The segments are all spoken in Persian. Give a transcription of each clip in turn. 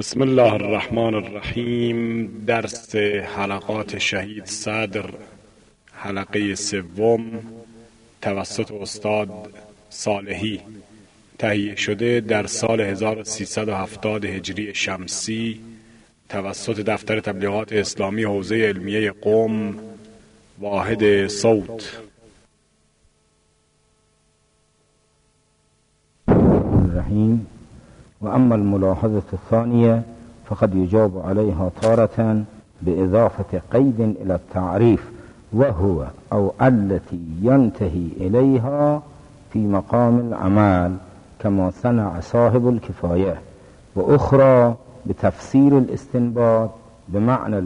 بسم الله الرحمن الرحیم. درس حلقات شهید صدر، حلقه سوم، توسط استاد صالحی، تهیه شده در سال 1370 هجری شمسی توسط دفتر تبلیغات اسلامی حوزه علمیه قم، واحد صوت. الرحیم. و اما الملاحظة الثانية فقد يجاب عليها تارة بإضافة قيد إلى التعريف، وهو أو التي ينتهي إليها في مقام العمل كما صنع صاحب الكفاية، وأخرى بتفسير الاستنباط بمعنى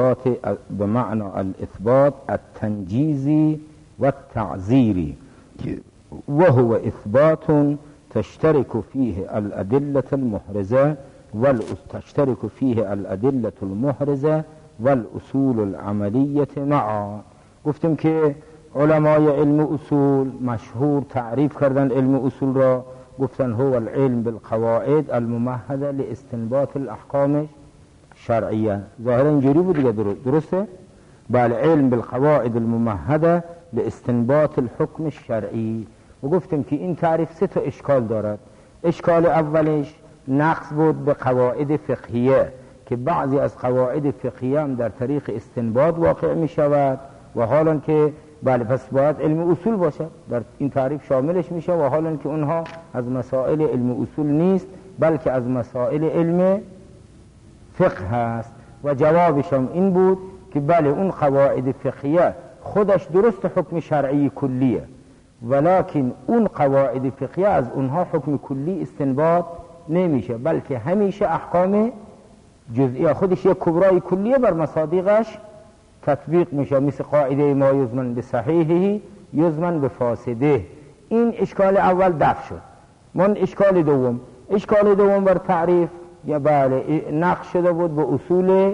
الإثبات التنجيزي والتعزيري، وهو إثبات تشترك فيه الأدلة المحرزة والأصول العملية معا. گفتیم که علمای علم اصول مشهور تعریف کردن علم اصول را، گفتن هو العلم بالقواعد الممهده لاستنباط الاحکام شرعیه. ظاهرا اینجوری بود دیگه، درسته؟ بله، علم بالقواعد الممهده لاستنباط الحكم الشرعی. و گفتیم که این تعریف سه تا اشکال دارد. اشکال اولش نقص بود به قواعد فقهیه، که بعضی از قواعد فقهیه هم در طریق استنباط واقع می شود و حالا که بله پس باید علم اصول باشد، در این تعریف شاملش میشه، و حالا که اونها از مسائل علم اصول نیست بلکه از مسائل علم فقه هست. و جوابشم این بود که بله اون قواعد فقهیه خودش درست حکم شرعی کلیه، ولکن اون قواعد فقهیه از اونها حکم کلی استنباط نمیشه، بلکه همیشه احکام جزئیه خودش یک کبرای کلیه بر مصادیقش تطبیق میشه، مثل قاعده ما یزمن به صحیحه یزمن به فاسده. این اشکال اول دفع شد. من اشکال دوم بر تعریف یا بله نقش شده بود به اصول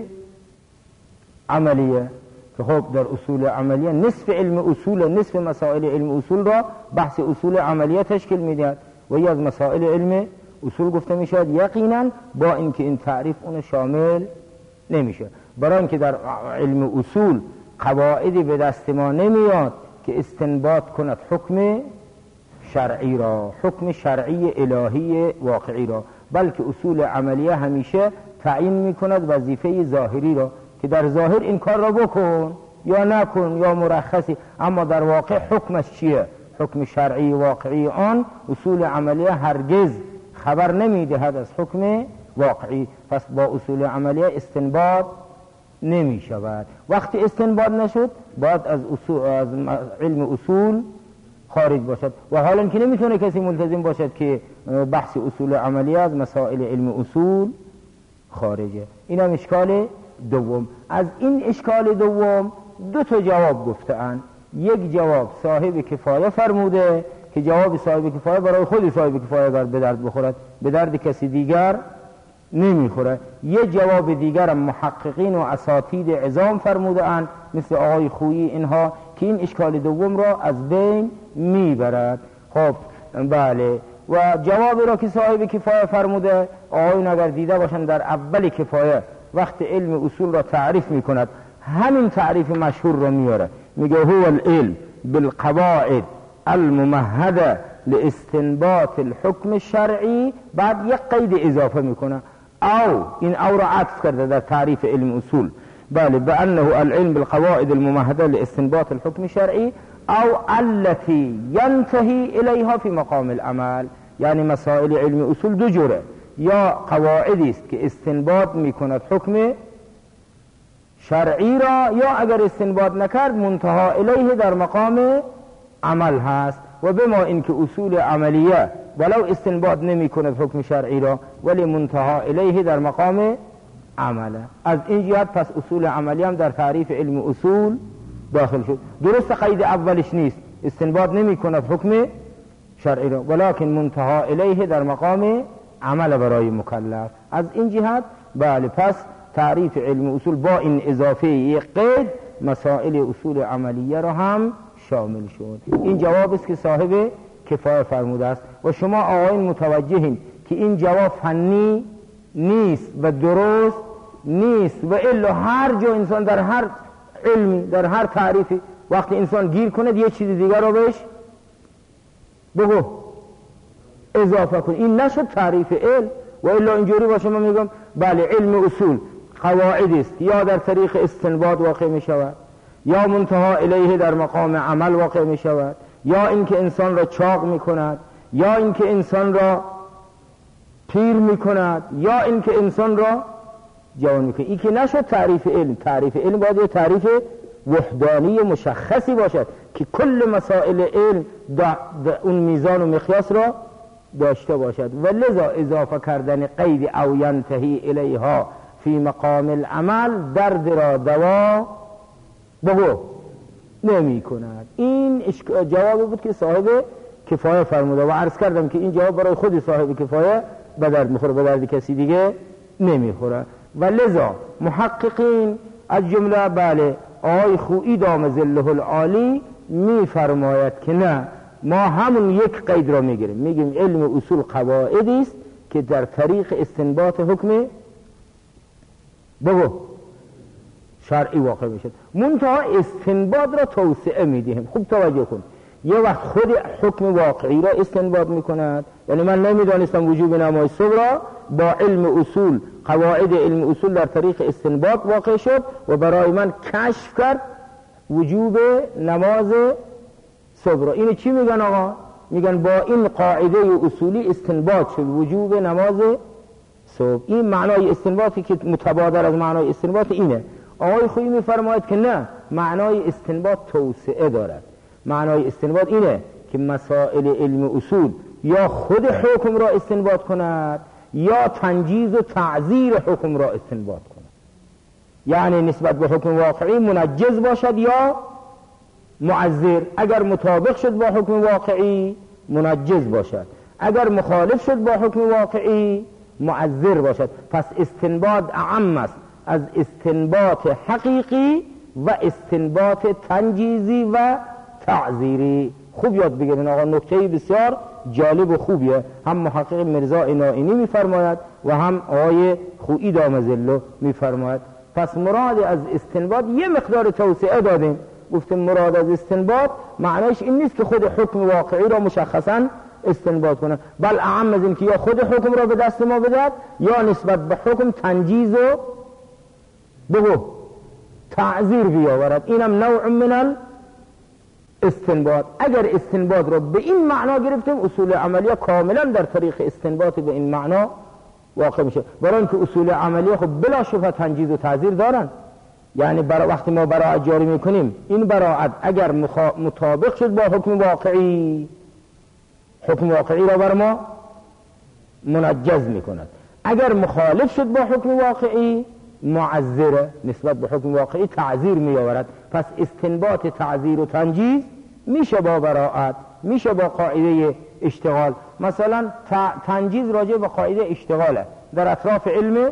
عملیه، که خب در اصول عملیه نصف علم اصول، نصف مسائل علم اصول را بحث اصول عملیه تشکیل میدهد و یا از مسائل علم اصول گفته میشد، یقینا با اینکه این تعریف اون شامل نمیشه، برای اینکه در علم اصول قواعدی به دست ما نمیاد که استنباط کند حکم شرعی را، حکم شرعی الهی واقعی را، بلکه اصول عملیه همیشه تعیین میکند وظیفه ظاهری را، که در ظاهر این کار را بکن یا نکن یا مرخصی، اما در واقع حکمش چیه؟ حکم شرعی واقعی آن اصول عملیه هرگز خبر نمیدهد از حکم واقعی، پس با اصول عملیه استنباط نمی شود. وقتی استنباط نشد باید از علم اصول خارج باشد، و حالا که نمیتونه کسی ملتزم باشد که بحث اصول عملیه از مسائل علم اصول خارجه. این هم اشکال دوم. از این اشکال دوم دو تا جواب گفته‌اند. یک جواب صاحب کفایه فرموده که جواب صاحب کفایه برای خود صاحب کفایه اگر به درد بخورد به درد کسی دیگر نمیخوره. یک جواب دیگر هم محققین و اساتید عظام فرموده‌اند مثل آقای خویی اینها که این اشکال دوم را از بین میبرد. خب بله، و جوابی را که صاحب کفایه فرموده، آقایون اگر دیده باشن در اول کفایه وقت علم اصول را تعریف میکند همین تعریف مشهور را میاره، میگه هو العلم بالقواعد الممهده لاستنباط الحكم الشرعی، بعد یک قید اضافه میکنه، او این او را عطف کرده در تعریف علم اصول، بله بانه العلم بالقواعد الممهده لاستنباط الحكم الشرعی او التي ينتهي الیها فی مقام العمل. یعنی مسائل علم اصول دو جوره، یا قواعدی است که استنباط میکند حکم شرعی را، یا اگر استنباط نکرد منتها الیه در مقام عمل هست. و بما اینکه اصول عملیه ولو استنباط نمی کند حکم شرعی را ولی منتها الیه در مقام عمله، از این جهت پس اصول عملیه هم در تعریف علم اصول داخل شد. درست قید اولش نیست، استنباط نمی کند حکم شرعی را ولکن منتها الیه در مقام عمل برای مکلف. از این جهت بله پس تعریف علم اصول با این اضافه یک قید مسائل اصول عملیه را هم شامل شد. این جواب است که صاحب کفایه فرموده است و شما آقایان متوجهین که این جواب فنی نیست و درست نیست. و الا هر جا انسان در هر علمی، در هر تعریفی، وقتی انسان گیر کنه یه چیز دیگر رو بهش بگو اضافه کن، این نشد تعریف علم. و الا اینجوری باشه من میگم بله علم اصول قواعدی است یا در طریق استنباط واقع می شود یا منتهی الیه در مقام عمل واقع می شود، یا اینکه انسان را چاق می کند، یا اینکه انسان را پیر می کند، یا اینکه انسان را جوان می کند. این که نشد تعریف علم. تعریف علم باید یه تعریف وحدانی مشخصی باشد که کل مسائل علم اون میزان و مقیاس را داشته باشد. و لذا اضافه کردن قید او ینتهی الیها فی مقام العمل درد را دوا بگو نمی کند. این جوابی بود که صاحب کفایه فرموده و عرض کردم که این جواب برای خود صاحب کفایه به درد میخوره، به درد کسی دیگه نمیخوره. و لذا محققین از جمله بله آقای خویی دام ظله العالی میفرماید که نه، ما همون یک قید را میگیریم، میگیم علم اصول قواعدی است که در طریق استنباط حکم بگو شرعی واقع میشد. منتها استنباط را توسعه میدیم. خوب توجه کن، یه وقت خود حکم واقعی را استنباط میکند، یعنی من نمیدانستم وجوب نماز صبح را، با علم اصول قواعد علم اصول در طریق استنباط واقع شد و برای من کشف کرد وجوب نماز صبح را. اینو چی میگن آقا؟ میگن با این قاعده اصولی استنباط شد وجوب نماز صبح. این معنای استنباطی که متبادر از معنای استنباط اینه. آقای خویی میفرماید که نه، معنای استنباط توسعه دارد. معنای استنباط اینه که مسائل علم اصول یا خود حکم را استنباط کند یا تنجیز و تعزیر حکم را استنباط کند، یعنی نسبت به حکم واقعی منجز باشد یا معزر. اگر مطابق شد با حکم واقعی منجز باشد، اگر مخالف شد با حکم واقعی معزر باشد. پس استنباط اعم است از استنباط حقیقی و استنباط تنجیزی و تعزیری. خوب یاد بگیرین آقا، نکته بسیار جالب و خوبیه. هم محقق مرزا نائینی میفرماید و هم آقای خویی دام ظله میفرماید. پس مراد از استنباط یه مقدار توسعه دادیم، گفتیم مراد از استنباط معنیش این نیست که خود حکم واقعی را مشخصا استنباط کنه، بل اعم از این که یا خود حکم را به دست ما بدهد یا نسبت به حکم تنجیز و بگو تعزیر بیاورد. اینم نوع من استنباط. اگر استنباط را به این معنا گرفتیم، اصول عملیه کاملا در طریق استنباط به این معنا واقع میشه. برای اینکه اصول عملیه خب بلا شبهه تنجیز و تعزیر دارن، یعنی وقتی ما براعت جاری میکنیم، این براعت اگر مطابق شد با حکم واقعی، حکم واقعی را بر ما منجز میکند. اگر مخالف شد با حکم واقعی معذره، نسبت به حکم واقعی تعذیر میآورد. پس استنباط تعذیر و تنجیز میشه با براعت، میشه با قاعده اشتغال. مثلا تنجیز راجع به قاعده اشتغاله در اطراف علم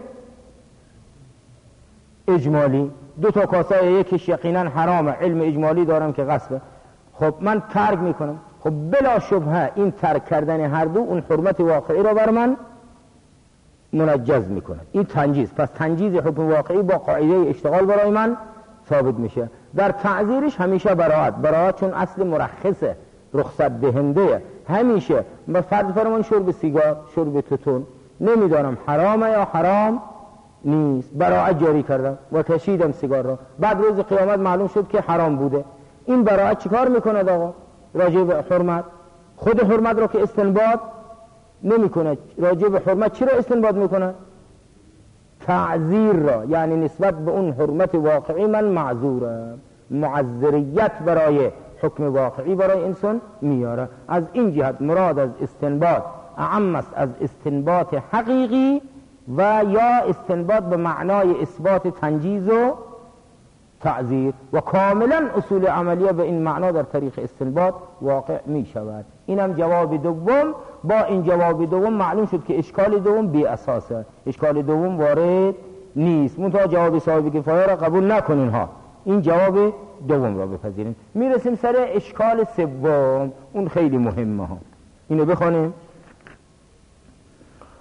اجمالی. دو تا کاسه یکیش یقینا حرامه، علم اجمالی دارم که غصبه، خب من ترک میکنم، خب بلا شبهه این ترک کردن هر دو اون حرمت واقعی را بر من منجز میکنه. این تنجیز. پس تنجیز حکم واقعی با قاعده اشتغال برای من ثابت میشه. در تعذیرش همیشه براعت چون اصل مرخصه، رخصت دهنده، همیشه فرض فرمان شرب سیگار، شرب توتون، نمیدانم حرامه یا حرام نیست، براعت جاری کردم و کشیدم سیگار را، بعد روز قیامت معلوم شد که حرام بوده. این براعت چیکار میکنه آقا راجع به حرمت؟ خود حرمت را که استنباط نمیکنه، راجع به حرمت چی را استنباط میکنه؟ تعذیر را، یعنی نسبت به اون حرمت واقعی من معذورم، معذریت برای حکم واقعی برای انسان میاره. از این جهت مراد از استنباط اعم است از استنباط حقیقی و یا استنباط به معنای اثبات تنجیز و تعذیر، و کاملا اصول عملیه به این معنا در طریق استنباط واقع می شود. اینم جواب دوم. با این جواب دوم معلوم شد که اشکال دوم بی اساسه، اشکال دوم وارد نیست. منتها جواب صاحب کفایه را قبول نکنین ها، این جواب دوم را بپذیرین. میرسیم سر اشکال سوم، اون خیلی مهمه ها. اینو بخونیم.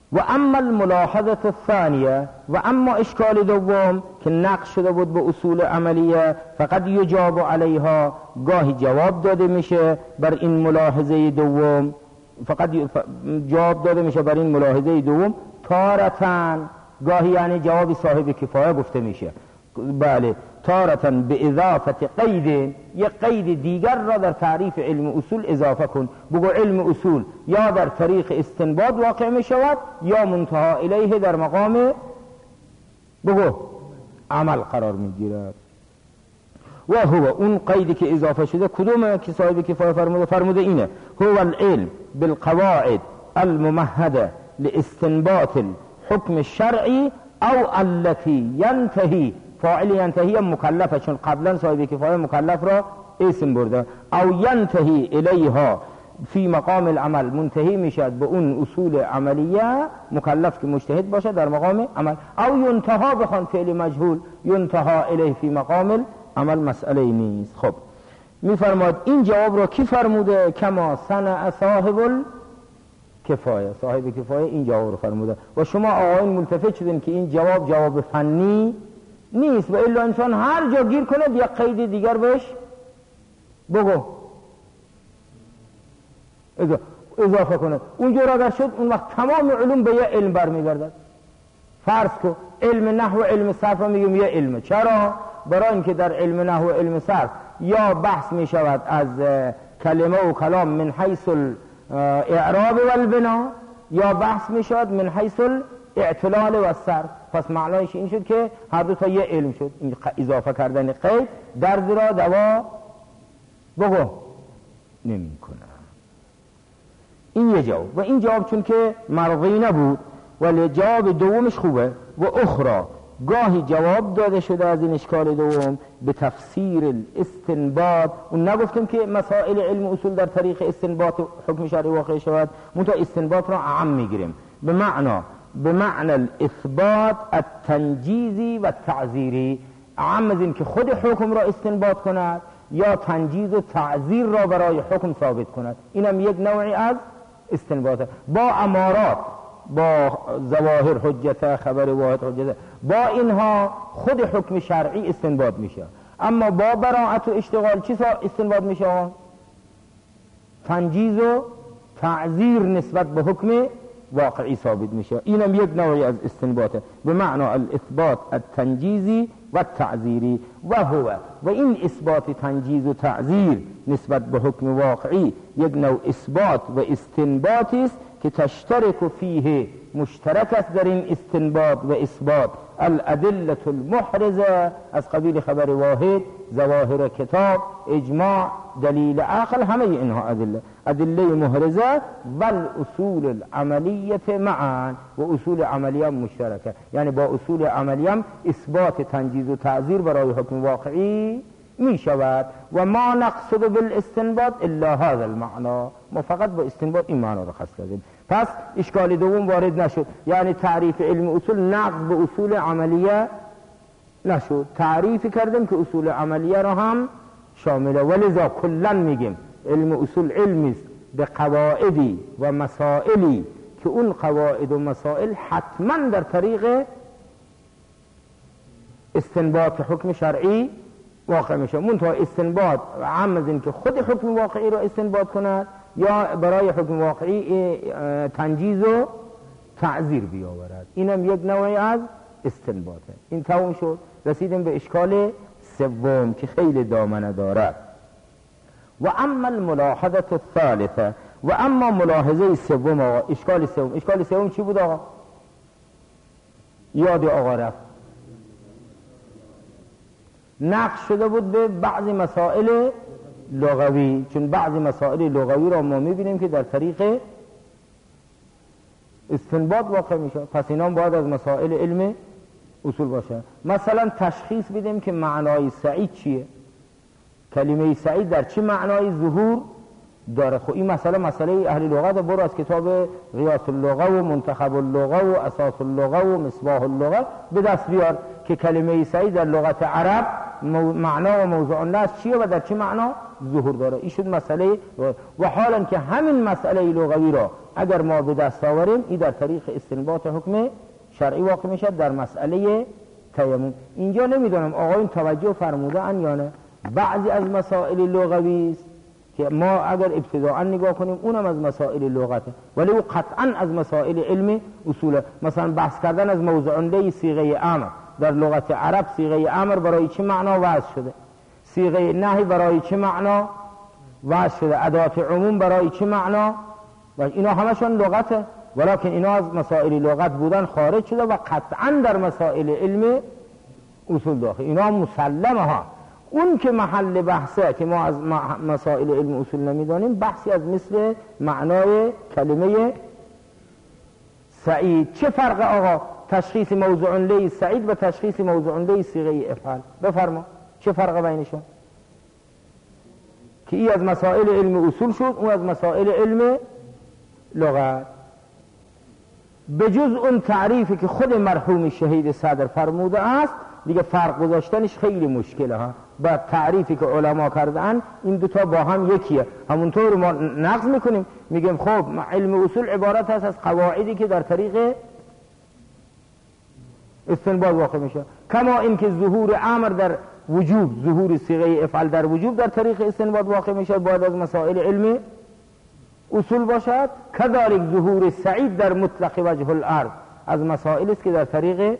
و اما الملاحظه الثانیه، و اما اشکال دوم که نقش شده بود به اصول عملیه، فقط یجاب علیها، گاهی جواب داده میشه بر این ملاحظه دوم، فقط جواب داده میشه بر این ملاحظه دوم، تارتن، گاهی یعنی جواب صاحب کفایه گفته میشه، بله، تارتن به اضافت قید، یک قید دیگر را در تعریف علم اصول اضافه کن، بگو علم اصول یا در طریق استنباط واقع می شود یا منتهی الیه در مقام بگو عمل قرار می گیرد. و هو، اون قیدی که اضافه شده کدومه که صاحب کفایه فرموده اینه، هو العلم بالقواعد الممهده لاستنباط الحكم الشرعی او التي ينتهي، فاعل ینتهی مکلفه، چون قبلا صاحب کفایه مکلف را اسم برده، او ینتهی الیها فی مقام العمل، منتهی میشد به اون اصول عملیه، مکلف که مجتهد باشه در مقام عمل، او ینتها بخوان فعل مجهول، ینتها الیه فی مقام العمل، مسئله نیست. خب میفرماد این جواب را کی فرموده؟ کما صنع صاحب کفایه، صاحب کفایه این جواب رو فرموده. و شما آقایون ملتفت شدین که این جواب فنی نیست، و الا انسان هر جا گیر کنه یک قید دیگر بهش بگو اضافه کنه، اونجا اگر شد اون وقت تمام علوم به یه علم برمیگردد. فرض کو علم نحو و علم صرف رو میگیم یه علمه، چرا؟ برای اینکه در علم نحو و علم صرف یا بحث میشود از کلمه و کلام من حیث الاعراب و البنا، یا بحث میشود من حیث الاعتلال و الصرف. پس معنایش این شد که هر دو تا یه علم شد. این اضافه کردن قید درد را دوا بگو نمی کنه. این یه جواب، و این جواب چون که مرضی نبود ولی جواب دومش خوبه. و اخرى، گاهی جواب داده شده از این اشکال دوم به تفسیر الاستنباط. اون نگفتیم که مسائل علم اصول در طریق استنباط حکم شرعی واقع شود، منتها استنباط را عام میگیریم به معنی الاثبات التنجیزی و التعذیری، عام از این که خود حکم را استنباط کند یا تنجیز و تعذیر را برای حکم ثابت کند. اینم یک نوعی از استنباط، با امارات، با ظواهر حجت، خبر واحد حجت، با اینها خود حکم شرعی استنباط میشه. اما با براءت و اشتغال چی استنباط میشه؟ تنجیز و تعذیر نسبت به حکم واقعی ثابت میشه. اینم یک نوعی از استنباطه به معنی الاثبات التنجیزی و التعذیری. و این اثبات تنجیز و تعذیر نسبت به حکم واقعی یک نوع اثبات و استنباطی است که تشترک فیه، مشترک است در این استنباط و اثبات، الادله المحرزه از قبیل خبر واحد، ظواهر کتاب، اجماع، دلیل عقل، همه اینها ادله محرزه و الاصول العملیه معا، و اصول عملیه مشترکه، یعنی با اصول عملیه اثبات تنجیز و تعذیر برای حکم واقعی می شود. و ما نقصد بالاستنباط الا هذا المعنى، ما فقط با استنباط این معنا را قصد کردیم. پس اشکال دوم وارد نشد، یعنی تعریف علم اصول نقض به اصول عملیه نشد. تعریف کردیم که اصول عملیه را هم شامله، ولذا کلا میگیم علم اصول علمی است به قواعدی و مسائلی که اون قواعد و مسائل حتما در طریق استنباط حکم شرعی واقع میشه. منتها استنباط عام از این که خود حکم واقعی رو استنباط کند یا برای حکم واقعی تنجیز و تعذیر بیاورد، اینم یک نوعی از استنباطه. این تمام شد، رسیدیم به اشکال سوم که خیلی دامنه دارد. و اما الملاحظه الثالثه، و اما ملاحظه سوم. آقا اشکال سوم چی بود آقا؟ یاد آقا رفت. نقش شده بود به بعضی مسائل لغوی، چون بعضی مسائل لغوی را ما میبینیم که در طریق استنباط واقع میشه، پس اینا باید از مسائل علم اصول باشه. مثلا تشخیص بدیم که معنای سعید چیه، کلمه سعید در چه معنای ظهور داره. خب این مسئله اهل لغت، برو از کتاب غیاث اللغه و منتخب اللغه و اساس اللغه و مصباح اللغه به دست بیار که کلمه سعید در لغت عرب معنا و موضوع النص چیه و در چه معنا ظهور داره. این شد مسئله. و حالا که همین مسئله لغوی را اگر ما به دست آوریم، این در طریق استنباط حکم شرعی واقع میشه در مسئله تیمم. اینجا نمیدونم آقایون توجه فرمودن یا نه، بعضی از مسائل لغوی است که ما اگر ابتداء نگاه کنیم اونم از مسائل لغته، ولی او قطعا از مسائل علم اصوله. مثلا بحث کردن از موضوعنده صیغه امر در لغت عرب، صیغه امر برای چه معنا وضع شده، صیغه نهی برای چه معنا وضع شده، ادات عموم برای چه معنا، و اینا همشون لغته، ولکن اینا از مسائل لغت بودن خارج شده و قطعا در مسائل علم اصول داخل. اینا مسلمه ها. اون که محل بحثه که ما از مسائل علم اصول نمیدانیم، بحثی از مثل معنای کلمه سعید. چه فرق آقا تشخیص موضوع لی سعید و تشخیص موضوع لی صیغه افعال؟ بفرما چه فرق بینشون؟ که ای از مسائل علم اصول شد، اون از مسائل علم لغت. بجز اون تعریفی که خود مرحوم شهید صدر فرموده است، دیگه فرق گذاشتنش خیلی مشکله ها. با تعریفی که علما کردن این دوتا با هم یکیه. همونطور ما نقض میکنیم، میگیم خب علم اصول عبارت هست از قواعدی که در طریق استنباط واقع میشه، کما اینکه ظهور امر در وجوب، ظهور صیغه افعال در وجوب در طریق استنباط واقع میشه، باید از مسائل علم اصول باشد. کذالک ظهور سعید در مطلق وجه الارض از مسائل است که در طریق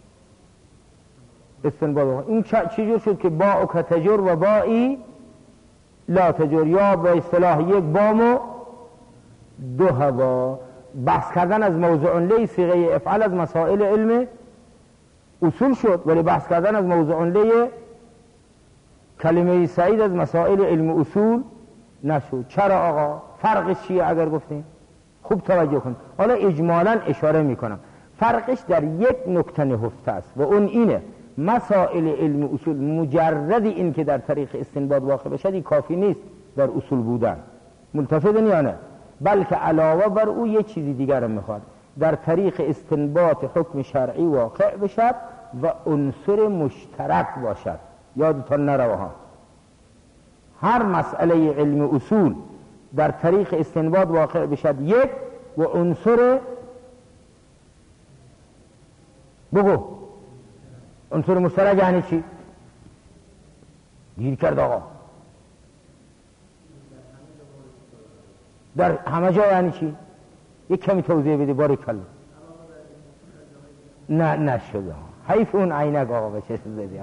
استنباط. این چجور شد که با و تجر و بائی لا تجر، یا به اصطلاح یک بام و دو هوا. بحث کردن از موضوع لی صیغه افعال از مسائل علم اصول شد، ولی بحث کردن از موضوع لی کلمه سعید از مسائل علم اصول نشد. چرا آقا؟ فرقش چیه اگر گفتیم؟ خوب توجه کن. حالا اجمالا اشاره میکنم. فرقش در یک نکته نهفته است و اون اینه: مسائل علم اصول مجرد این که در طریق استنباط واقع بشد این کافی نیست در اصول بودن. ملتفتن یا نه؟ بلکه علاوه بر او یه چیزی دیگر میخواد، در طریق استنباط حکم شرعی واقع بشد و عنصر مشترک باشد. یادتان نروها، هر مسئله علم اصول در طریق استنباط واقع بشد یک، و عنصر بگو عنصر مشترک یعنی چی؟ گیر کرد آقا. در همه جا یعنی چی؟ یک کمی توضیح بده. بارکالله. نه نشده، حیف اون عینک آقا به چشم زدی.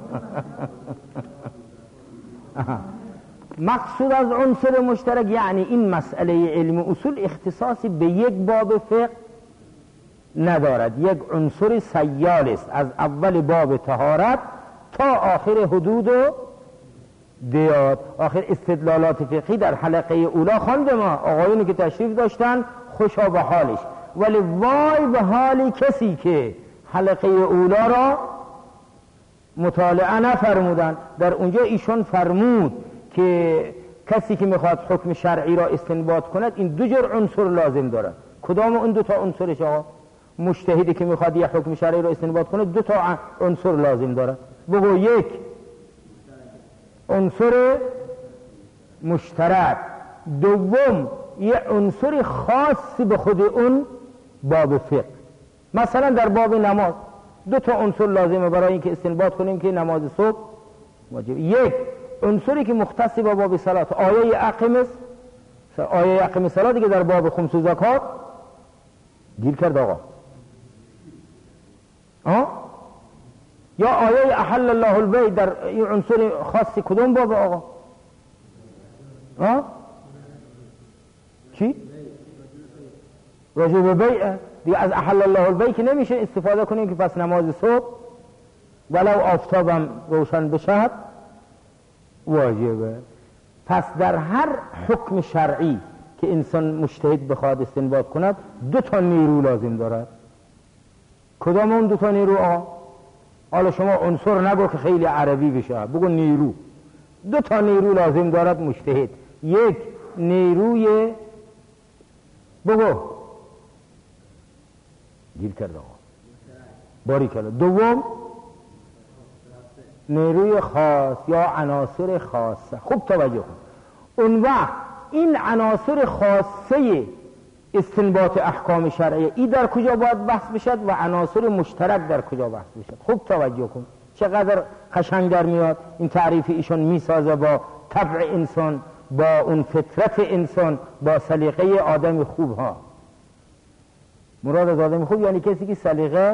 مقصود از عنصر مشترک یعنی این مسئله علم اصول اختصاصی به یک باب فقه ندارد، یک عنصر سیال است از اول باب طهارت تا آخر حدود و دیات. آخر استدلالات فقهی در حلقه اولا خواندم، ما آقایونی که تشریف داشتن خوشا به حالش، ولی وای به حالی کسی که حلقه اولا را مطالعه نفرمودن. در اونجا ایشون فرمود که کسی که میخواد حکم شرعی را استنباط کند این دو جور عنصر لازم دارد. کدام اون دو تا عنصرش آقا؟ مجتهدی که میخواد یه حکم شرعی را استنباط کنه دو تا عنصر لازم داره. بگو. یک، عنصر مشترک. دوم، یه عنصر خاصی به خود اون باب فقه. مثلا در باب نماز دو تا عنصر لازمه برای اینکه استنباط کنیم که نماز صبح واجب. یک، عنصری که مختص با باب صلات، آیه اقیم است، آیه اقیم صلات دیگه در باب خمس و زکات گیر کرد آقا. یا آیه احل الله البیع در این عنصر خاصی کدوم باب آقا؟ چی؟ راجع به بیع دیگه. از احل الله البیع که نمیشه استفاده کنیم که پس نماز صبح ولو آفتابم روشن بشد واجبه. پس در هر حکم شرعی که انسان مجتهد بخواد استنباط کند دو تا نیرو لازم دارد. کدام اون دو تا نیرو آقا؟ حالا شما عنصر نگو که خیلی عربی بشه، بگو نیرو. دو تا نیرو لازم دارد مجتهد. یک، نیروی بگو گیر کرد آقا باریکلا. دوم، نیروی خاص یا عناصر خاصه. خوب توجه کن. اون وقت این عناصر خاصه استنباط احکام شرعیه ای در کجا باید بحث بشد و عناصر مشترک در کجا بحث بشد. خوب توجه کن چقدر قشنگ در میاد این تعریف ایشون میسازه با طبع انسان، با اون فطرت انسان، با سلیقه آدم خوب ها. مراد از آدم خوب یعنی کسی که سلیقه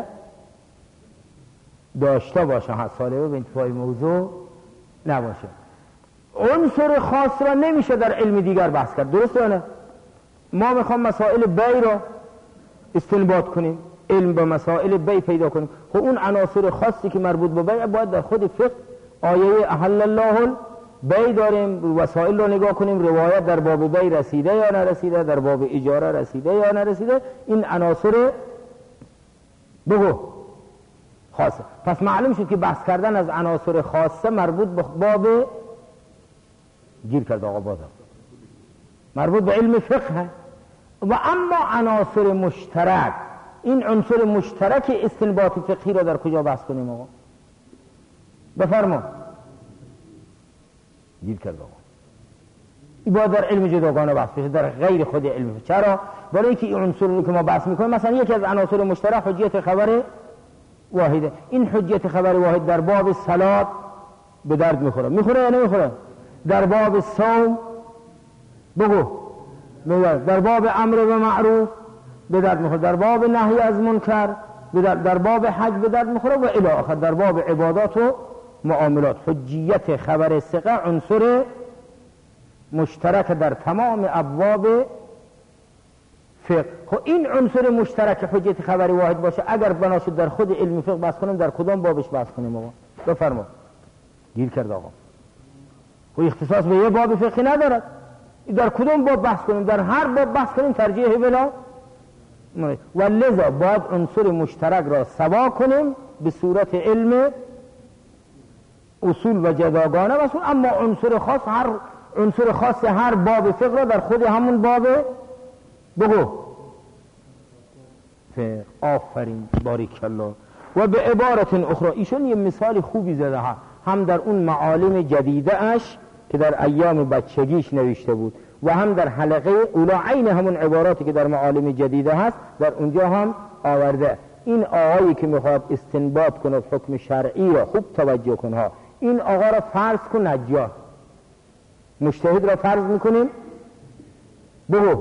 داشته باشه، سالمه به انتفاع موضوع نباشه. عنصر خاص را نمیشه در علم دیگر بحث کرد، درسته یا نه؟ ما میخوام مسائل بی را استنباط کنیم، علم با مسائل بی پیدا کنیم. خب اون عناصر خاصی که مربوط به بی باید در خود فقه آیه احل الله بی داریم، وسائل رو نگاه کنیم، روایت در باب بی رسیده یا نرسیده، در باب اجاره رسیده یا نرسیده. این عناصر بگو خاصه. پس معلوم شد که بحث کردن از عناصر خاصه مربوط به باب گیر کرد آقا بازم مربوط به علم فقه. و اما عناصر مشترک، این عنصر مشترک استنباط فقهی را در کجا بحث کنیم آقا؟ بفرما. گیر کرد آقا. این باید در علم جداگانه بحث بشه، در غیر خود علم. چرا؟ برای اینکه این عنصر که ما بحث میکنیم، مثلا یکی از عناصر مشترک حجیت خبر واحده. این حجیت خبر واحد در باب صلات به درد میخوره یا نمیخوره؟ در باب صوم بگو در باب امر به معروف به درد میخوره، در باب نهی از منکر در باب حج به درد میخوره و الی آخر در باب عبادات و معاملات. حجیت خبر ثقه عنصر مشترک در تمام ابواب فقه. خب این عنصر مشترک حجیت خبر واحد باشه، اگر بنا شد در خود علم فقه بحث کنیم، در کدام بابش بحث کنیم آقا؟ بفرما. گیر کرد آقا. خب اختصاص به یه باب فقهی ندارد، در کدام باب بحث کنیم؟ در هر باب بحث کنیم ترجیح بلا. و لذا باید عنصر مشترک را سوا کنیم به صورت علم اصول و جداگانه اصول. اما عنصر خاص هر باب فقه را در خود همون باب بگو فقه. آفرین، باریکالله. و به عبارت اخرى ایشون یه مثال خوبی زده ها، هم در اون معالم جدیده اش که در ایام بچگیش نوشته بود و هم در حلقه اولا عین همون عباراتی که در معالم جدیده هست در اونجا هم آورده. این آقایی که میخواد استنباط کنه حکم شرعی را خوب توجه کن ها. این آقا را فرض کن نجار، مجتهد را فرض میکنیم بگو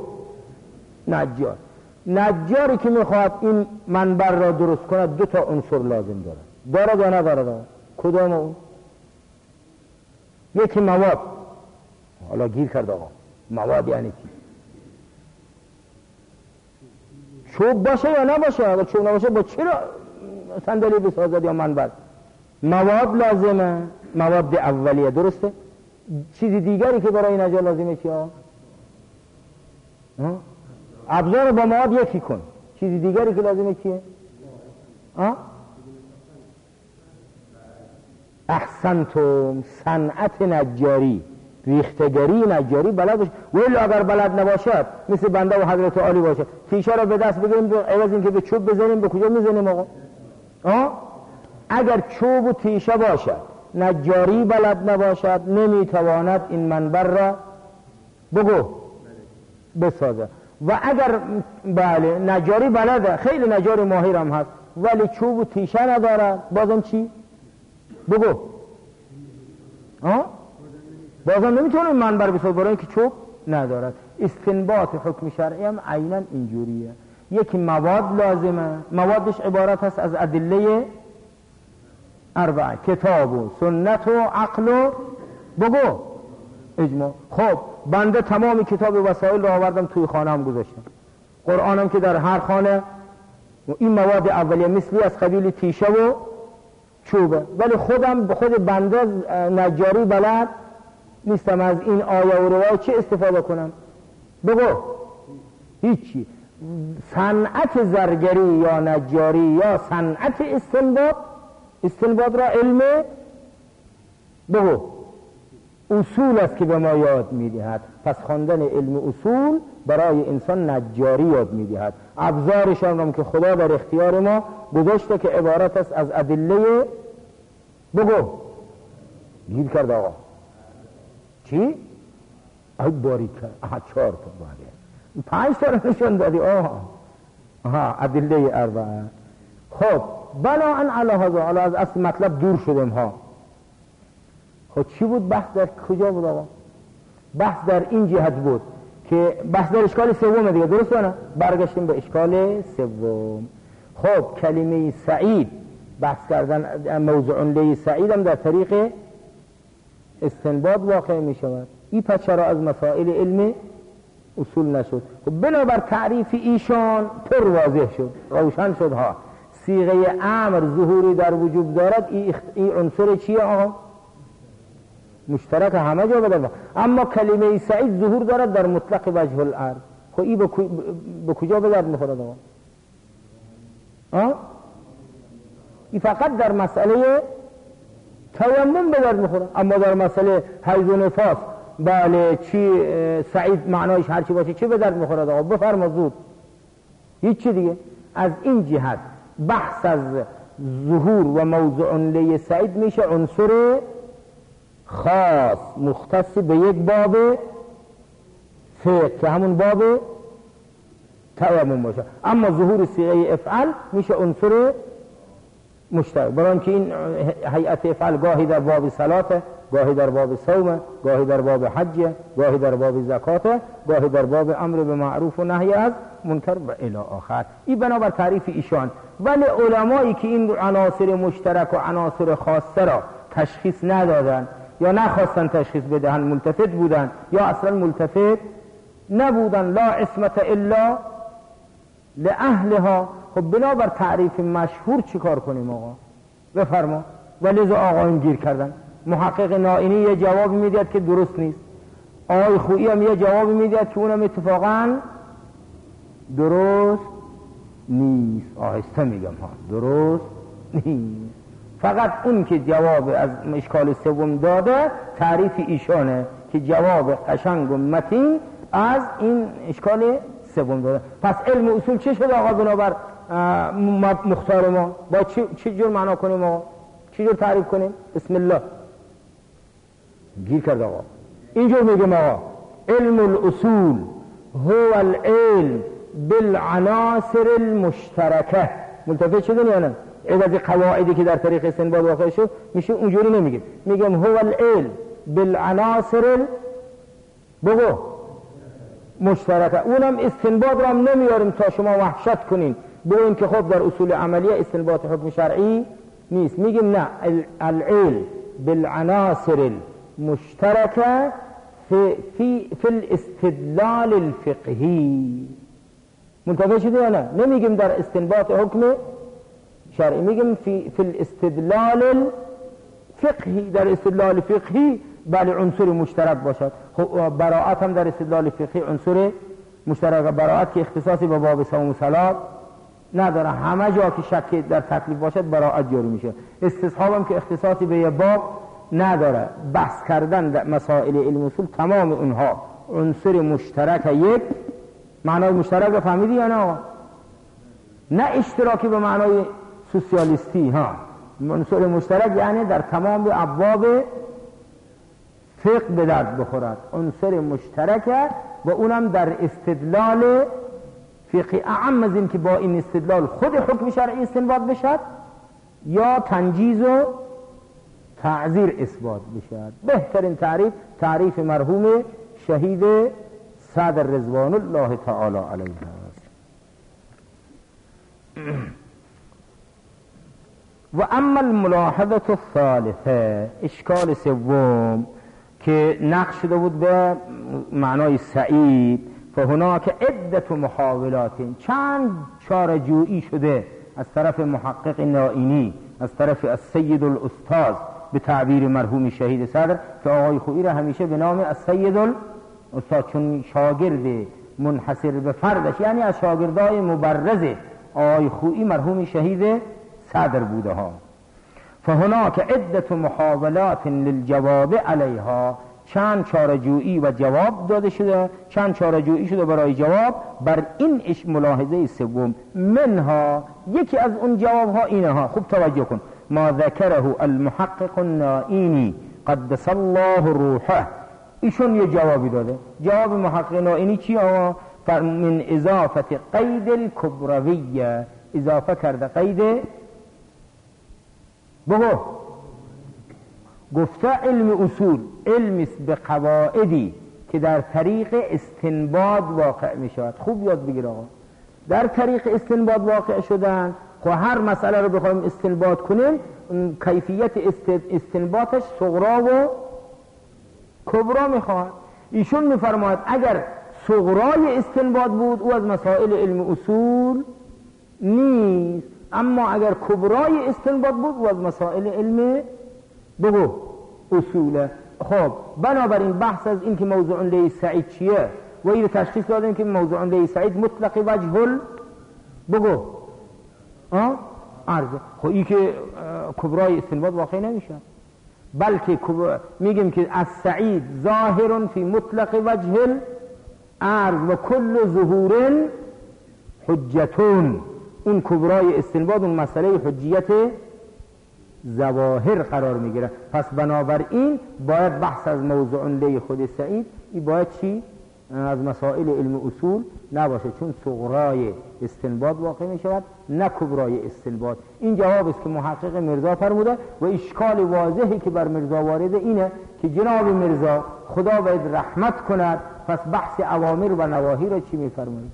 نجاری که میخواد این منبر را درست کنه دو تا عنصر لازم داره یا نداره؟ کدام اون؟ یکی مواد. حالا گیر کرد آقا، مواد یعنی چی؟ چوب باشه یا نباشه؟ اگر چوب نباشه با چی را صندلی بسازد یا منبر؟ مواد لازمه، مواد اولیه، درسته؟ چیزی دیگری که برای نجار لازمه چی ها؟ ابزار با مواد یکی کن. چیزی دیگری که لازمه چیه؟ احسنتم. صنعت نجاری، ریختگری نجاری بلد باشه. ولی اگر بلد نباشد مثل بنده و حضرت عالی باشه، تیشه را به دست بگیریم عوض این که به چوب بزنیم به کجا میزنیم آقا؟ اگر چوب و تیشه باشد نجاری بلد نباشد نمیتواند این منبر را بگو بسازه. و اگر بله نجاری بلده، خیلی نجار ماهر هم هست، ولی چوب و تیشه نداره، بازم چی؟ بگو بازم نمیتونه منبر بسازه برای اینکه چوب ندارد. استنباط حکم شرعی هم عیناً اینجوریه. یکی مواد لازمه، موادش عبارت هست از ادله اربعه: کتاب و سنت و عقل و بگو اجماع. خب بنده تمامی کتاب وسائل رو آوردم توی خانه هم گذاشتم، قرآنم که در هر خانه، و این مواد اولیه مثلی از قبیل تیشه و چوبه، ولی خود بنده نجاری بلد نیستم. از این آیه و روایت چه استفاده کنم؟ بگو هیچی. صنعت زرگری یا نجاری یا صنعت استنباط را علم بگو اصول است که به ما یاد میدهد. پس خواندن علم اصول برای انسان نجاری یاد میدهد. ابزارشان هم که خدا در اختیار ما گذاشته که عبارت است از ادله بگو گیر کرد آقا. چی؟ ای باریک کرد. 4 تا باید 5 تا رو نشون دادی. ادله اربعه. خب بناء علی هذا، حالا از اصل مطلب دور شدیم ها. خب چی بود بحث؟ در کجا بود آقا؟ بحث در این جهت بود که بحث در اشکال سوم دیگه، درست نه؟ برگشتیم به اشکال سوم. خب کلمه سعید بحث کردن، موضوع لی سعید هم در طریق استنباط واقع می شود. این پس چرا از مسائل علم اصول نشد؟ خب بنابر تعریف ایشان پر واضح شد، روشن شد ها. صیغه امر ظهوری در وجود دارد، این عنصر چیه آقا؟ مشترک همه جا بدارد. اما کلمه سعید ظهور دارد در مطلق وجه الارض. خب این به کجا به درد میخورد آقا؟ این فقط در مسئله تیمم به درد میخورد، اما در مسئله حیض و نفاس بله چی سعید معنایش هرچی باشه چی به درد میخورد آقا؟ بفرما زود. هیچ چی دیگه. از این جهت بحث از ظهور و موضوع لی سعید میشه عنصر خاص مختص به یک باب فقه که همون باب تیمم باشه. اما ظهور صیغه افعل میشه عنصر مشترک، برای اینکه این هیئت افعل گاهی در باب صلاته، گاهی در باب صوم، گاهی در باب حج، گاهی در باب زکات، گاهی در باب امر به معروف و نهی از منکر و الی آخر. این بنابر تعریف ایشان. ولی علمایی که این عناصر مشترک و عناصر خاصه را تشخیص ندادن یا نخواستن تشخیص بدهن، ملتفت بودن یا اصلا ملتفت نبودن، لا عصمت الا لأهلها. خب بنابر تعریف مشهور چی کار کنیم آقا؟ بفرما. ولذا آقایون گیر کردن. محقق نائینی یه جواب میدید که درست نیست، آقای خویی هم یه جواب میدید که اونم اتفاقا درست نیست. آهسته میگم ها، درست نیست. فقط اون که جواب از اشکال سوم داده تعریف ایشانه که جواب قشنگ و متین از این اشکال سوم داده. پس علم اصول چه شده آقا بنابر مختار ما؟ با چه جور معنا کنیم آقا؟ چه جور تعریف کنیم؟ بسم الله. گیر کرد آقا. اینجور میگم آقا علم الاصول هو العلم بالعناصر المشترکه. ملتفت شدن یا نه؟ عدد قواعدی که در طریق استنباط واقع شد میشه اونجوری نمیگیم، میگم هو العلم بالعناصر بگو مشترکه. اونم استنباط رو هم نمیاریم تا شما وحشت کنین بگوین که خب در اصول عملیه استنباط حکم شرعی نیست. میگیم نه، العلم بالعناصر المشترکه فی الاستدلال الفقهی. منتبه شده یا نه؟ نمیگیم در استنباط حکم شرعی، میگیم فی الاستدلال الفقهی. در استدلال فقهی بله عنصر مشترک باشد. براءت هم در استدلال فقهی عنصر مشترک. براءت که اختصاصی به باب صوم و صلات نداره، همه جا که شک در تکلیف باشد براءت جاری میشه. استصحاب هم که اختصاصی به باب نداره. بحث کردن در مسائل علم اصول تمام اونها عنصر مشترک. یک معنای مشترک رو فهمیدی یا نه؟ نه اشتراکی به معنای سوسیالیستی ها. عنصر مشترک یعنی در تمام ابواب فقه به درد بخورد. عنصر مشترک و اونم در استدلال فقهی. اعم از این که با این استدلال خود حکم شرعی استنباط بشد یا تنجیز و تعذیر اثبات بشد. بهترین تعریف مرحوم شهید صدر رضوان الله تعالی علیه است. و اما الملاحظه الثالثه، اشکال سوم که نقش شده بود به معنای سعید، فهناک عدت محاولات، چند چاره‌جویی شده از طرف محقق نائینی، از طرف السید الاستاذ به تعبیر مرحوم شهید صدر که آقای خویی را همیشه به نام السید الاستاذ، چون شاگرد منحصر به فردش یعنی از شاگردای مبرز آقای خویی مرحوم شهید صدر بوده ها. فهناک عدت محاولات للجواب علیها، چند چاره‌جویی و جواب داده شده، چند چاره‌جویی شده برای جواب بر این ملاحظه سوم. منها، یکی از اون جواب ها اینه ها، خوب توجه کن. ما ذکره المحقق النائینی قدس الله روحه. ایشون یه جوابی داده. جواب محقق نائینی چی آقا؟ من اضافت قید الکبرویه، اضافه کرده قید بگو گفته علم اصول علمی به قواعدی که در طریق استنباط واقع می شود. خوب یاد بگیر آقا، در طریق استنباط واقع شدن. خب هر مسئله رو بخوایم استنباط کنیم کیفیت استنباطش صغرا و کبرا میخواد. ایشون میفرماید اگر صغرای استنباط بود او از مسائل علم اصول نیست، اما اگر کبرای استنباط بود او از مسائل علم بگو اصوله. خب بنابراین بحث از این که موضوع لیس سعید چیه و این تشخیص دادیم که موضوع لیس سعید مطلق وجه بگو عرضه. خب این که کبرای استنباط واقع نمیشه، بلکه میگیم که از سعید ظاهر فی مطلق وجه عرض و کل ظهور حجتون. اون کبرای استنباط اون مسئله حجیت ظواهر قرار میگیره. پس بنابراین باید بحث از موضوع لی خود سعید این باید چی؟ از مسائل علم اصول نباشه، چون صغرای استنباط واقع می شود نه کبرای استنباط. این جواب است که محقق مرزا فرموده و اشکال واضحی که بر مرزا وارده اینه که جناب مرزا خدا باید رحمت کند، پس بحث اوامر و نواهی را چی می فرمایید؟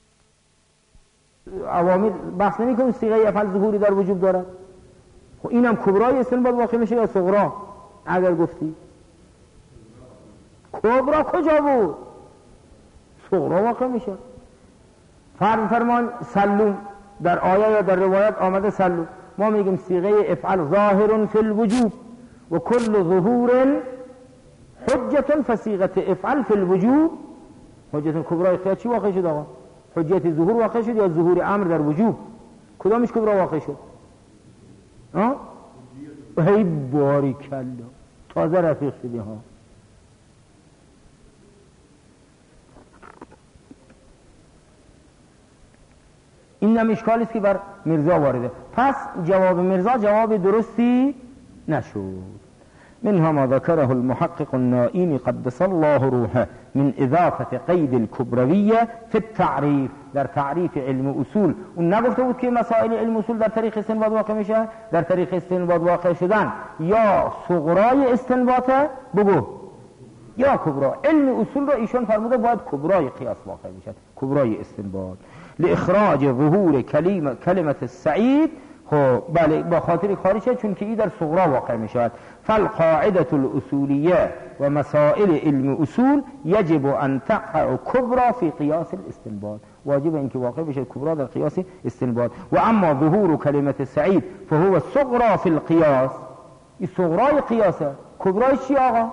اوامر بحث نمی کنیم صیغه افعال ظهوری در وجود دارد. خب اینم کبرای استنباط واقع میشه یا صغرا؟ اگر گفتی کبرا کجا بود؟ صغرا واقع میشه. فرمان سلو در آیه یا در روایت آمده سلو، ما میگیم صیغه افعل ظاهر فی الوجوب و کل ظهور حجت، فصیغه افعل فی الوجوب حجت. کبرای قیاس چی واقع شد آقا؟ حجت ظهور واقع شد یا ظهور امر در وجوب؟ کدامش کبرا واقع شد؟ ای باری کلا تازه رفیق شدی ها. این هم اشکالی است که بر مرزا وارده. پس جواب مرزا جواب درستی نشد. منها ما ذكره المحقق النائینی قدس الله روحه من اضافه قید الکبرویه فی التعریف، در تعریف علم اصول. اون نگفته بود که مسائل علم اصول در طریق استنباط واقع میشه؟ در طریق استنباط واقع شدن یا صغرای استنباطه بگو یا کبرا. علم اصول را ایشون فرموده باید کبرای قیاس واقع میشه، کبرای استنباط. لاخراج ظهور کلمت السعید، خب بله با خاطر خارجه چون که این در صغرا واقع می شود. فالقاعده الاصولیه و مسائل علم اصول یجب ان تقع کبرا فی قیاس الاستنباط، واجب این که واقع بشه کبرا در قیاس استنباط. و اما ظهور کلمت سعید فهو صغرا فی القیاس، این صغرای قیاسه. کبرای چی آقا؟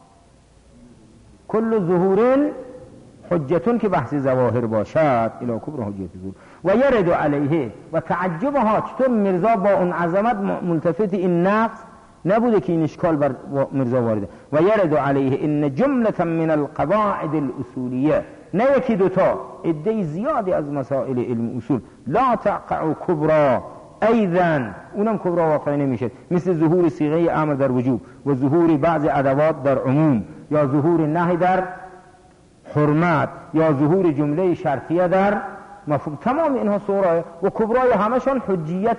کل ظهور حجتون که بحث ظواهر باشد الى کبر حجت ظهور و یرد علیه. و تعجبها چطور مرزا با اون عظمت ملتفت این نقص نبوده که این اشکال بر مرزا وارده. و یرد علیه ان جمله من القواعد الاصولیه، نه یکی دوتا، عده زیادی از مسائل علم اصول لا تقع کبرا ایضا، اونم کبرا واقع نمیشه، مثل ظهور صیغه امر در وجوب و ظهور بعض ادوات در عموم یا ظهور نهی در حرمت یا ظهور جمله شرطیه در مفهوم. تمام اینها صغرای و کبرای همشون حجیت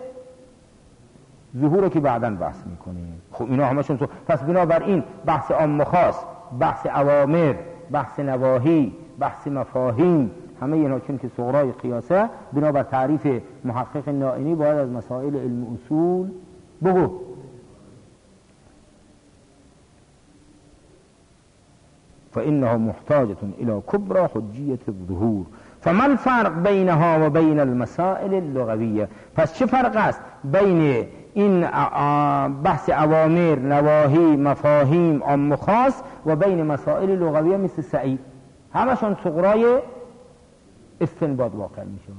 ظهور که بعداً بحث میکنیم. خب اینا همشون پس بنابراین بحث عام و خاص، بحث اوامر، بحث نواهی، بحث مفاهیم، همه اینا چون که صغرای قیاسه بنابر تعریف محقق نائینی باید از مسائل علم اصول بگو. فإنها محتاجة إلى كبرى حجية الظهور. فما الفرق بينها وبين المسائل اللغوية؟ پس چه فرق است بین این بحث اوامر، نواهی، مفاهیم، عام و خاص و بین مسائل لغویه مثل سعید؟ همشون صغرای استنباط واقع می شود.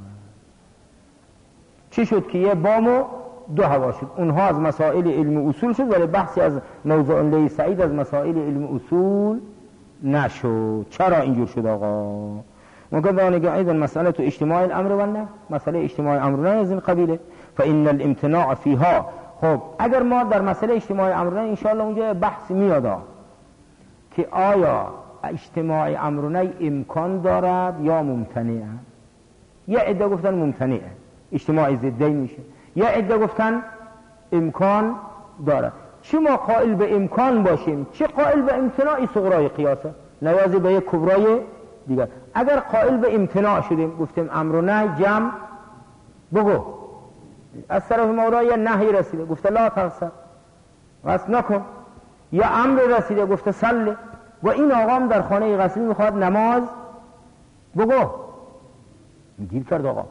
چی شد که یه بام و دو هوا شد؟ اونها از مسائل علم اصول شد ولی بحثی از موضوع لی سعید از مسائل علم اصول نشد. چرا اینجور شد آقا؟ ممکن دانگه ایضا مسئله تو اجتماع الامر و نه، مسئله اجتماع الامر نه از این قبیله. فإن الامتناع فيها خب اگر ما در مسئله اجتماع امرونه انشاءالله اونجا بحث میاد که آیا اجتماع امرونه امکان دارد یا ممتنعه. یه عده گفتن ممتنعه، اجتماع ضدی میشه. یه عده گفتن امکان دارد. چه ما قائل به امکان باشیم چه قائل به امتناع صغرای قیاسه، نیازی به یک کبرای دیگر. اگر قائل به امتناع شدیم گفتیم امر و نهی جمع بگو، از طرف مولا یا نهی رسیده گفته لا تغسل غسل نکن، یا امر رسیده گفته صلی، و این آقام در خانه غسلی میخواد نماز بگو، گیر کرد آقا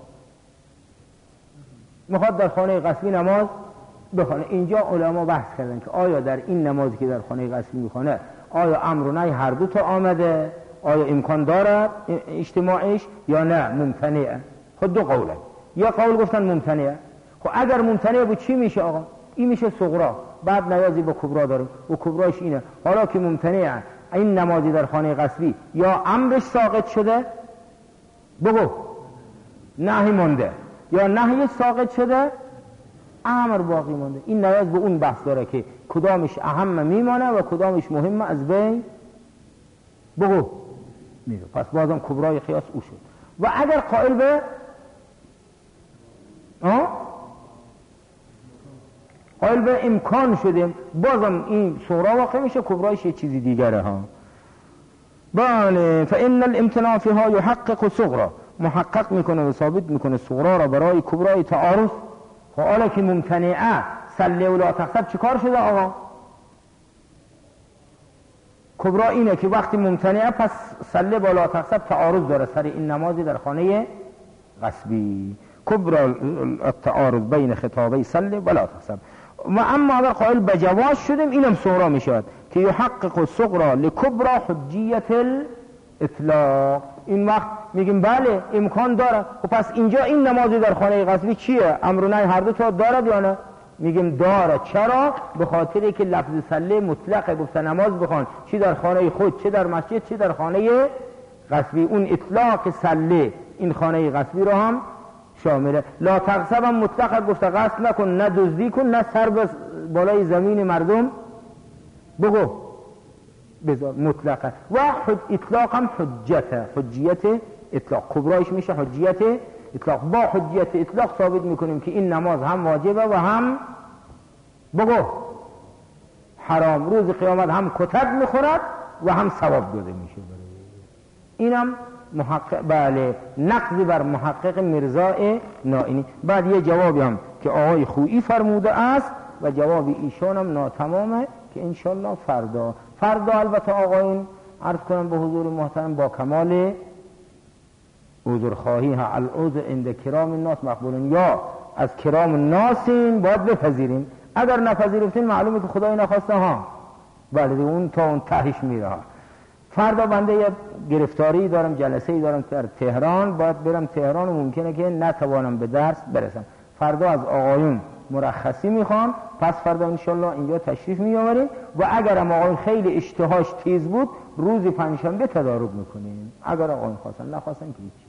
میخواد در خانه غسلی نماز بخونه. اینجا علما بحث کردن که آیا در این نمازی که در خانه غسلی میخونه آیا امر و نهی هر دو تا آمده، آیا امکان دارد اجتماعش یا نه ممتنعه. خود دو قوله، یا قول گفتن ممتنعه. خب اگر ممتنعه بود چی میشه آقا؟ این میشه صغرا، بعد نیازی به کبرا داریم و کبراش اینه حالا که ممتنعه این نمازی در خانه غسلی یا امرش ساقط شده بگو نهی مونده، یا نهی ساقط شده امر باقی مونده. این نیاز به اون بحث داره که کدامش اهم میمانه و کدامش مهمه از بین بگو میره. پس بازم کبرای قیاس او شد. و اگر قائل به قائل به امکان شدیم بازم این صغرا واقع میشه، کبرایش یه چیزی دیگره ها. بله، فإن الامتناع فيها يحقق صغرا، محقق میکنه و ثابت میکنه صغرا را برای کبرای تعارض. حالا که ممتنعه صلی و لا تغسل چی کار شده آقا؟ کبرا اینه که وقتی ممتنعه پس صلی و لا تغسل تعارض داره سر این نمازی در خانه غصبی. کبرا التعارض بین خطابی صلی و لا تغسل. و اما اگر قائل به جواز شدیم اینم صغرا میشود که یحقق الصغرا لکبرا حجیت الاطلاق. این وقت میگیم بله امکان داره. و پس اینجا این نمازی در خانه غصبی چیه؟ امر و نهی هر دو تا دارد یا نه؟ میگیم داره. چرا؟ به خاطری که لفظ صلی مطلقه، گفته نماز بخوان چی در خانه خود چه در مسجد چه در خانه غصبی. اون اطلاق صلی این خانه غصبی رو هم شامله. لا تغصب هم مطلقه، گفته غصب نکن، نه دزدی کن، نه سر به بالای زمین مردم بگو بذار، مطلقه. و اطلاق هم حجیت اطلاق، کبرایش میشه حجیت اطلاق. با حجیت اطلاق ثابت میکنیم که این نماز هم واجبه و هم بگو حرام. روز قیامت هم کتک میخورد و هم ثواب داده میشه. اینم محقق، بله، نقضی بر محقق مرزا نائینی. بعد یه جوابی هم که آقای خویی فرموده است و جواب ایشان هم ناتمامه که انشالله فردا البته آقایون عرض کنم به حضور محترم با کمال عذرخواهی ها، العذر عند کرام الناس مقبولن، یا از کرام الناسین باید بپذیریم. اگر نپذیرفتین معلومه که خدای نخواسته ها، بله اون تا اون تهش میره. فردا بنده یه گرفتاری دارم، جلسه‌ای دارم در تهران، باید برم تهران و ممکنه که نتوانم به درس برسم. فردا از آقایون مرخصی میخوام، پس فردا انشالله اینجا تشریف میآوریم و اگر هم آقایون خیلی اشتهاش تیز بود روز پنجشنبه تدارک میکنیم. اگر آقایون خواستن نخواستن که